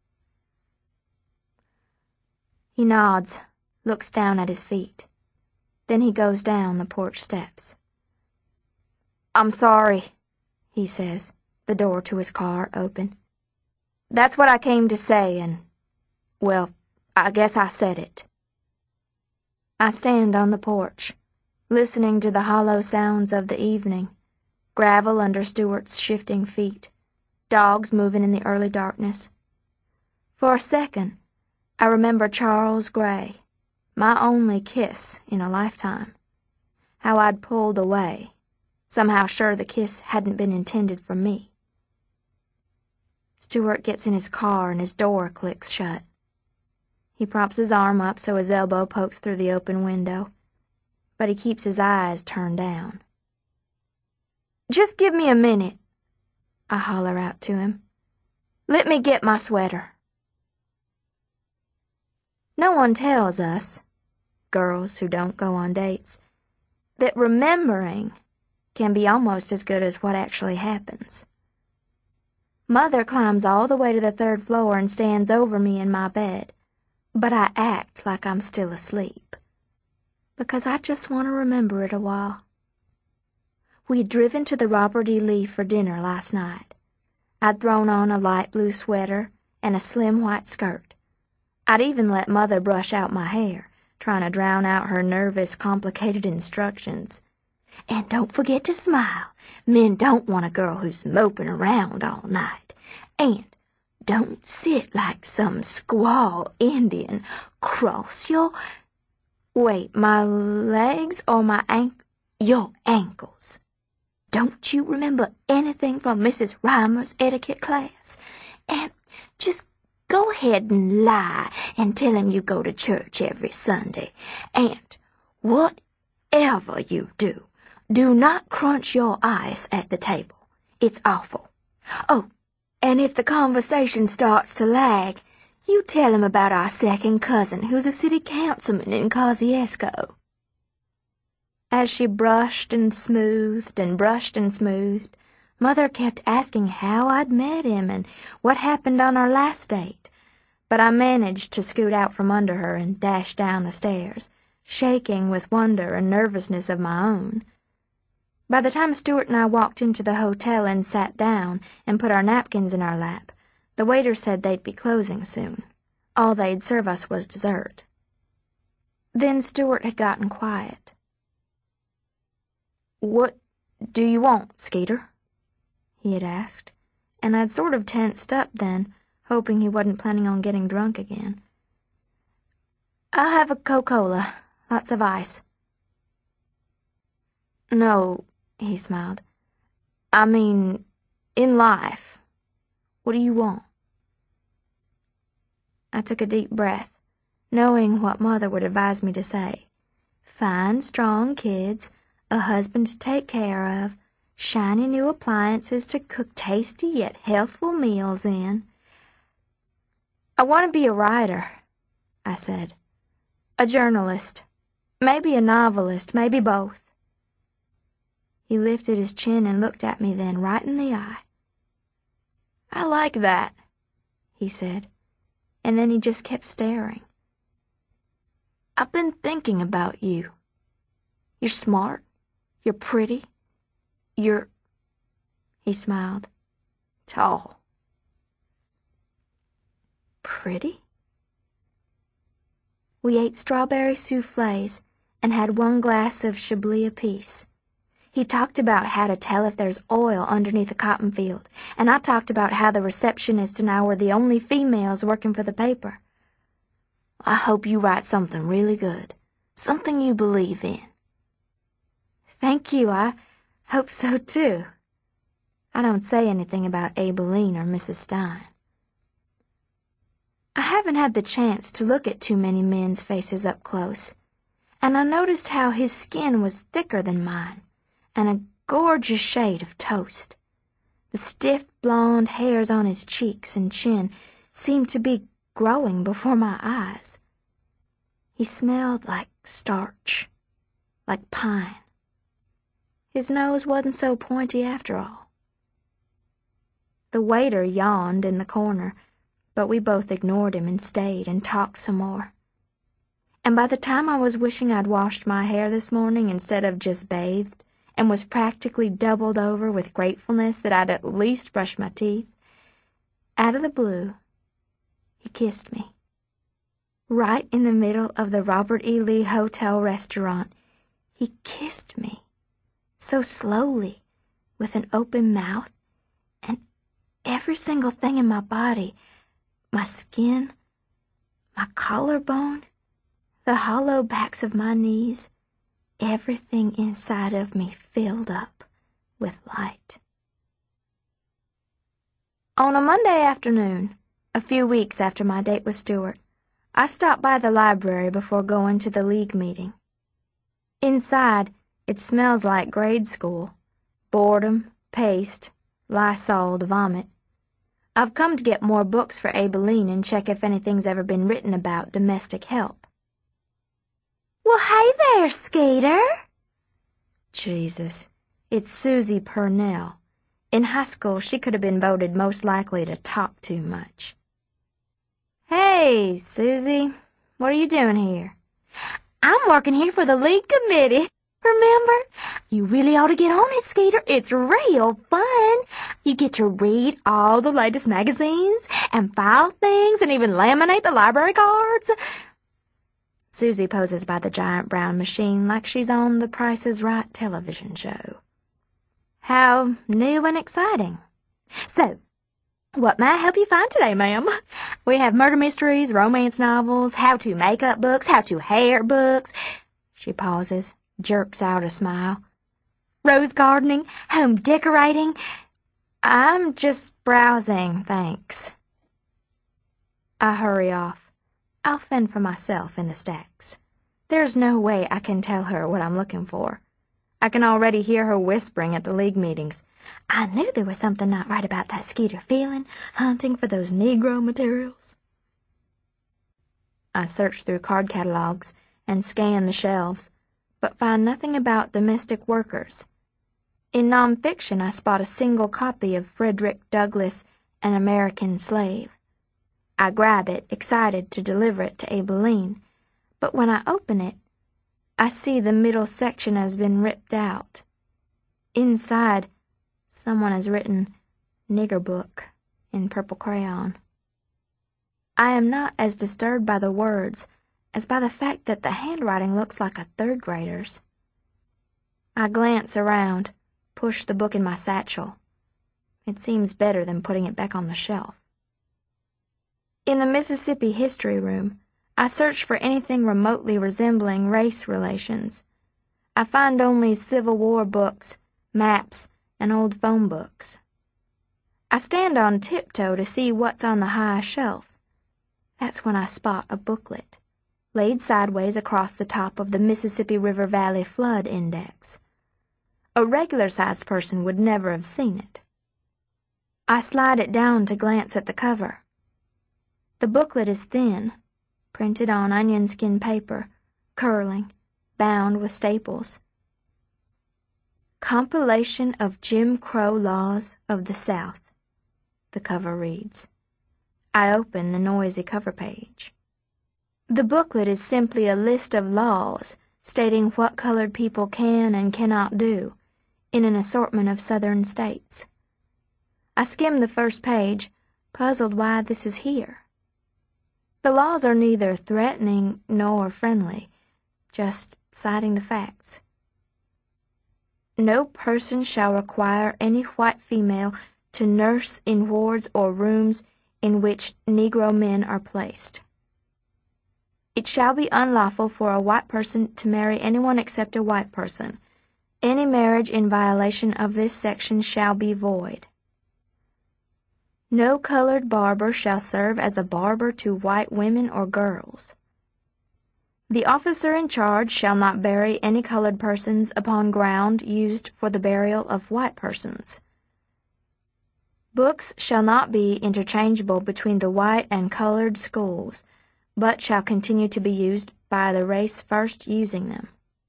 He nods, looks down at his feet. Then he goes down the porch steps. I'm sorry, he says, the door to his car open. That's what I came to say, and, well, I guess I said it. I stand on the porch, listening to the hollow sounds of the evening, gravel under Stuart's shifting feet, dogs moving in the early darkness. For a second, I remember Charles Gray, my only kiss in a lifetime. How I'd pulled away, somehow sure the kiss hadn't been intended for me. Stuart gets in his car and his door clicks shut. He props his arm up so his elbow pokes through the open window, but he keeps his eyes turned down. Just give me a minute, I holler out to him. Let me get my sweater. No one tells us, girls who don't go on dates, that remembering can be almost as good as what actually happens. Mother climbs all the way to the 3rd floor and stands over me in my bed, but I act like I'm still asleep, because I just want to remember it a while. We'd driven to the Robert E. Lee for dinner last night. I'd thrown on a light blue sweater and a slim white skirt. I'd even let Mother brush out my hair, trying to drown out her nervous, complicated instructions. And don't forget to smile. Men don't want a girl who's moping around all night. And don't sit like some squaw Indian. Cross your... Wait, my legs or your ankles. Don't you remember anything from Mrs. Reimer's etiquette class? And just go ahead and lie and tell him you go to church every Sunday. And whatever you do, do not crunch your ice at the table. It's awful. Oh, and if the conversation starts to lag, you tell him about our second cousin who's a city councilman in Kosciuszko. As she brushed and smoothed, Mother kept asking how I'd met him and what happened on our last date, but I managed to scoot out from under her and dash down the stairs, shaking with wonder and nervousness of my own. By the time Stuart and I walked into the hotel and sat down and put our napkins in our lap, the waiter said they'd be closing soon. All they'd serve us was dessert. Then Stuart had gotten quiet. "What do you want, Skeeter?" he had asked, and I'd sort of tensed up then, hoping he wasn't planning on getting drunk again. "I'll have a Coca-Cola, lots of ice." "No," he smiled. "I mean, in life. What do you want?" I took a deep breath, knowing what Mother would advise me to say. Fine, strong kids, a husband to take care of, shiny new appliances to cook tasty yet healthful meals in. "I want to be a writer," I said. "A journalist. Maybe a novelist, maybe both." He lifted his chin and looked at me then, right in the eye. "I like that," he said, and then he just kept staring. "I've been thinking about you. You're smart. You're pretty. You're..." He smiled. "Tall." Pretty? We ate strawberry soufflés and had one glass of Chablis apiece. He talked about how to tell if there's oil underneath a cotton field, and I talked about how the receptionist and I were the only females working for the paper. "I hope you write something really good, something you believe in." "Thank you, I hope so too." I don't say anything about Abeline or Mrs. Stein. I haven't had the chance to look at too many men's faces up close, and I noticed how his skin was thicker than mine, and a gorgeous shade of toast. The stiff blonde hairs on his cheeks and chin seemed to be growing before my eyes. He smelled like starch, like pine. His nose wasn't so pointy after all. The waiter yawned in the corner, but we both ignored him and stayed and talked some more. And by the time I was wishing I'd washed my hair this morning instead of just bathed, and was practically doubled over with gratefulness that I'd at least brushed my teeth, out of the blue, he kissed me. Right in the middle of the Robert E. Lee Hotel restaurant, he kissed me, so slowly, with an open mouth, and every single thing in my body, my skin, my collarbone, the hollow backs of my knees, everything inside of me filled up with light. On a Monday afternoon, a few weeks after my date with Stuart, I stopped by the library before going to the League meeting. Inside, it smells like grade school. Boredom, paste, Lysol to vomit. I've come to get more books for Abeline and check if anything's ever been written about domestic help. "Well, hey there, Skeeter." Jesus, it's Susie Purnell. In high school, she could have been voted most likely to talk too much. "Hey, Susie, what are you doing here?" "I'm working here for the League Committee. Remember? You really ought to get on it, Skeeter. It's real fun. You get to read all the latest magazines and file things and even laminate the library cards." Susie poses by the giant brown machine like she's on the Price is Right television show. How new and exciting. So, what may I help you find today, ma'am? We have murder mysteries, romance novels, how-to makeup books, how-to hair books. She pauses, jerks out a smile. Rose gardening, home decorating. I'm just browsing, thanks. I hurry off. I'll fend for myself in the stacks. There's no way I can tell her what I'm looking for. I can already hear her whispering at the league meetings. I knew there was something not right about that Skeeter feeling, hunting for those Negro materials. I search through card catalogs and scan the shelves, but find nothing about domestic workers. In nonfiction, I spot a single copy of Frederick Douglass, An American Slave. I grab it, excited to deliver it to Abilene, but when I open it, I see the middle section has been ripped out. Inside, someone has written "Nigger Book" in purple crayon. I am not as disturbed by the words as by the fact that the handwriting looks like a third grader's. I glance around, push the book in my satchel. It seems better than putting it back on the shelf. In the Mississippi History Room, I search for anything remotely resembling race relations. I find only Civil War books, maps, and old phone books. I stand on tiptoe to see what's on the high shelf. That's when I spot a booklet, laid sideways across the top of the Mississippi River Valley Flood Index. A regular-sized person would never have seen it. I slide it down to glance at the cover. The booklet is thin, printed on onion skin paper, curling, bound with staples. Compilation of Jim Crow Laws of the South, the cover reads. I open the noisy cover page. The booklet is simply a list of laws stating what colored people can and cannot do in an assortment of southern states. I skim the first page, puzzled why this is here. The laws are neither threatening nor friendly, just citing the facts. No person shall require any white female to nurse in wards or rooms in which Negro men are placed. It shall be unlawful for a white person to marry anyone except a white person. Any marriage in violation of this section shall be void. No colored barber shall serve as a barber to white women or girls. The officer in charge shall not bury any colored persons upon ground used for the burial of white persons. Books shall not be interchangeable between the white and colored schools, but shall continue to be used by the race first using them.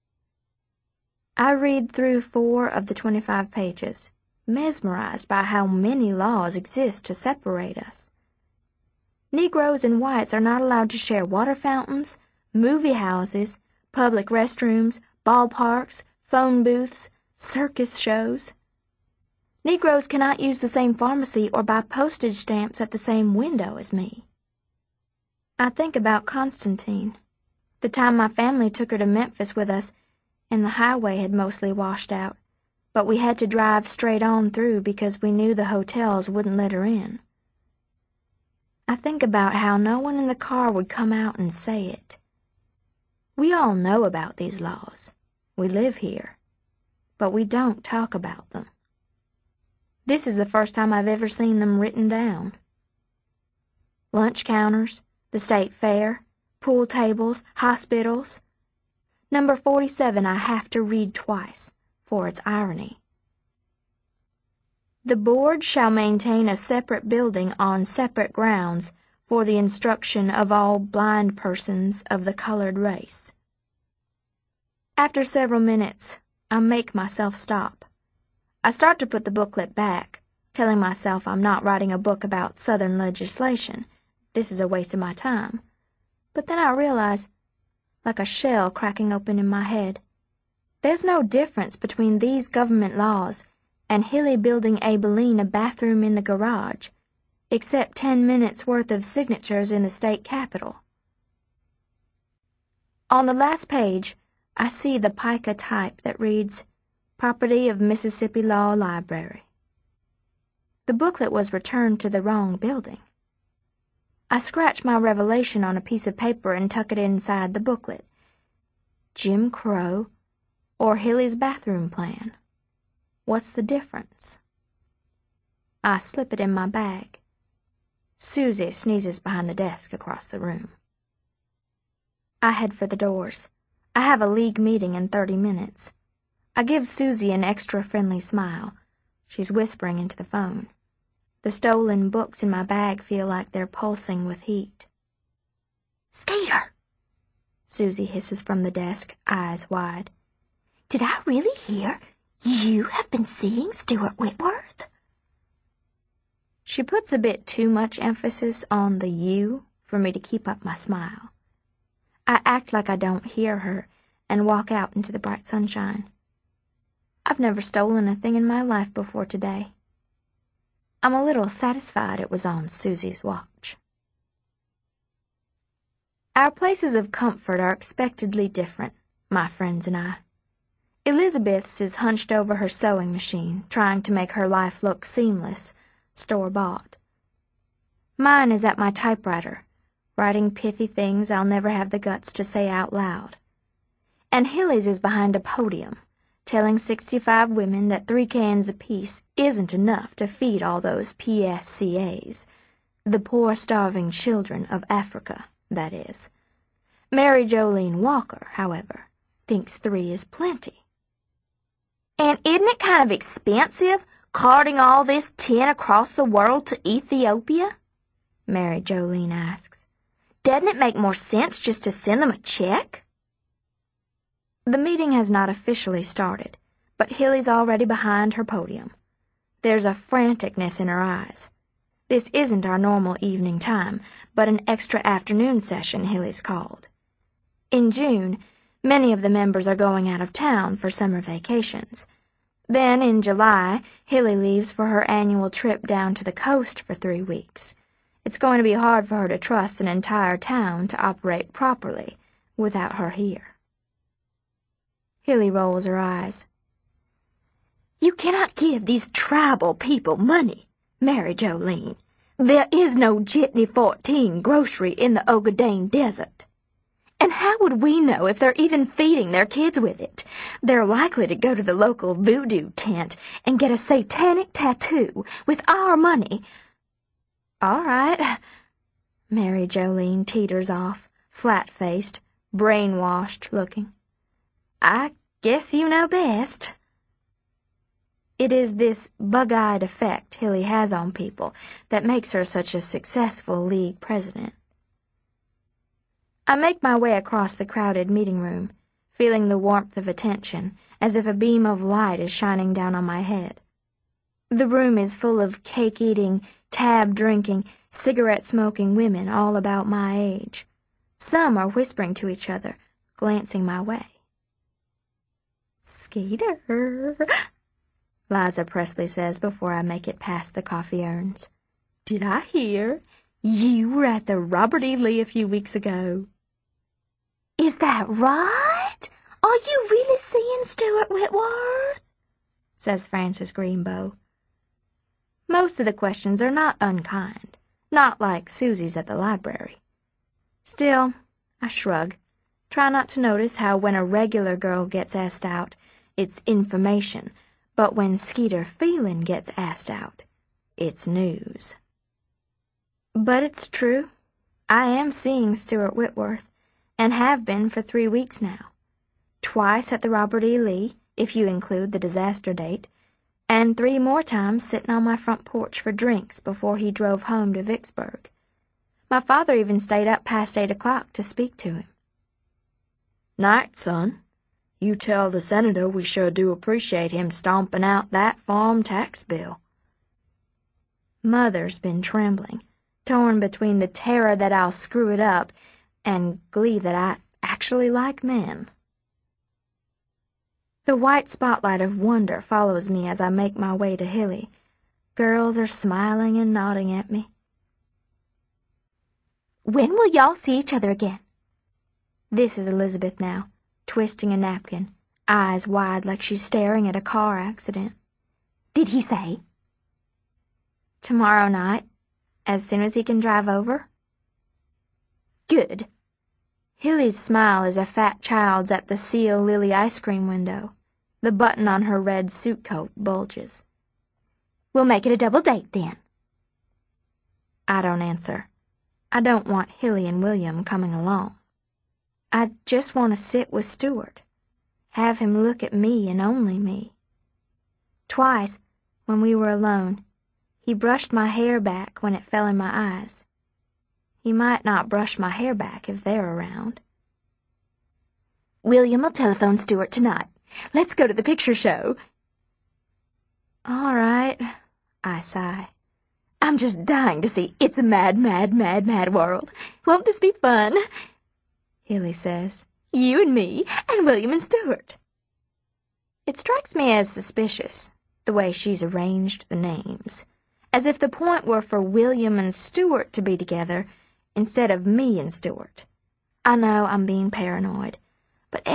I read through 4 of the 25 pages, mesmerized by how many laws exist to separate us. Negroes and whites are not allowed to share water fountains, movie houses, public restrooms, ballparks, phone booths, circus shows. Negroes cannot use the same pharmacy or buy postage stamps at the same window as me. I think about Constantine, the time my family took her to Memphis with us, and the highway had mostly washed out, but we had to drive straight on through because we knew the hotels wouldn't let her in. I think about how no one in the car would come out and say it. We all know about these laws. We live here, but we don't talk about them. This is the first time I've ever seen them written down. Lunch counters, the state fair, pool tables, hospitals. Number 47 I have to read twice, for its irony. The board shall maintain a separate building on separate grounds for the instruction of all blind persons of the colored race. After several minutes, I make myself stop. I start to put the booklet back, telling myself I'm not writing a book about Southern legislation. This is a waste of my time. But then I realize, like a shell cracking open in my head, there's no difference between these government laws and Hilly building Abilene a bathroom in the garage, except 10 minutes worth of signatures in the state capitol. On the last page, I see the pica type that reads, "Property of Mississippi Law Library." The booklet was returned to the wrong building. I scratch my revelation on a piece of paper and tuck it inside the booklet. Jim Crow or Hilly's bathroom plan? What's the difference? I slip it in my bag. Susie sneezes behind the desk across the room. I head for the doors. I have a league meeting in 30 minutes. I give Susie an extra friendly smile. She's whispering into the phone. The stolen books in my bag feel like they're pulsing with heat. "Skeeter," Susie hisses from the desk, eyes wide. "Did I really hear you have been seeing Stuart Whitworth?" She puts a bit too much emphasis on the "you" for me to keep up my smile. I act like I don't hear her and walk out into the bright sunshine. I've never stolen a thing in my life before today. I'm a little satisfied it was on Susie's watch. Our places of comfort are expectedly different, my friends and I. Elizabeth's is hunched over her sewing machine, trying to make her life look seamless, store-bought. Mine is at my typewriter, writing pithy things I'll never have the guts to say out loud. And Hilly's is behind a podium, telling 65 women that 3 cans apiece isn't enough to feed all those PSCAs, the poor starving children of Africa, that is. Mary Jolene Walker, however, thinks 3 is plenty. "And isn't it kind of expensive, carting all this tin across the world to Ethiopia?" Mary Jolene asks. "Doesn't it make more sense just to send them a check?" The meeting has not officially started, but Hilly's already behind her podium. There's a franticness in her eyes. This isn't our normal evening time, but an extra afternoon session Hilly's called. In June, many of the members are going out of town for summer vacations. Then, in July, Hilly leaves for her annual trip down to the coast for 3 weeks. It's going to be hard for her to trust an entire town to operate properly without her here. Hilly rolls her eyes. "You cannot give these tribal people money, Mary Jolene. There is no Jitney 14 grocery in the Ogaden Desert. And how would we know if they're even feeding their kids with it? They're likely to go to the local voodoo tent and get a satanic tattoo with our money." "All right." Mary Jolene teeters off, flat-faced, brainwashed looking. "I guess you know best." It is this bug-eyed effect Hilly has on people that makes her such a successful league president. I make my way across the crowded meeting room, feeling the warmth of attention, as if a beam of light is shining down on my head. The room is full of cake-eating, tab-drinking, cigarette-smoking women all about my age. Some are whispering to each other, glancing my way. "Skeeter," Liza Presley says before I make it past the coffee urns. "Did I hear you were at the Robert E. Lee a few weeks ago?" "Is that right? Are you really seeing Stuart Whitworth?" says Frances Greenbow. Most of the questions are not unkind, not like Susie's at the library. Still, I shrug, try not to notice how when a regular girl gets asked out, it's information, but when Skeeter Phelan gets asked out, it's news. But it's true. I am seeing Stuart Whitworth, and have been for 3 weeks now. Twice at the Robert E. Lee, if you include the disaster date, and 3 more times sitting on my front porch for drinks before he drove home to Vicksburg. My father even stayed up past 8 o'clock to speak to him. "Night, son. You tell the senator we sure do appreciate him stomping out that farm tax bill." Mother's been trembling, torn between the terror that I'll screw it up and glee that I actually like men. The white spotlight of wonder follows me as I make my way to Hilly. Girls are smiling and nodding at me. "When will y'all see each other again?" This is Elizabeth now, twisting a napkin, eyes wide like she's staring at a car accident. Did he say? Tomorrow night, as soon as he can drive over. Good. Hilly's smile is a fat child's at the Seal Lily ice cream window. The button on her red suit coat bulges. We'll make it a double date, then. I don't answer. I don't want Hilly and William coming along. I just want to sit with Stuart. Have him look at me and only me. Twice, when we were alone, he brushed my hair back when it fell in my eyes. He might not brush my hair back if they're around. William will telephone Stuart tonight. Let's go to the picture show. All right, I sigh. I'm just dying to see It's a Mad, Mad, Mad, Mad World. Won't this be fun? Hilly says. You and me, and William and Stuart. It strikes me as suspicious, the way she's arranged the names, as if the point were for William and Stuart to be together instead of me and Stuart. I know I'm being paranoid,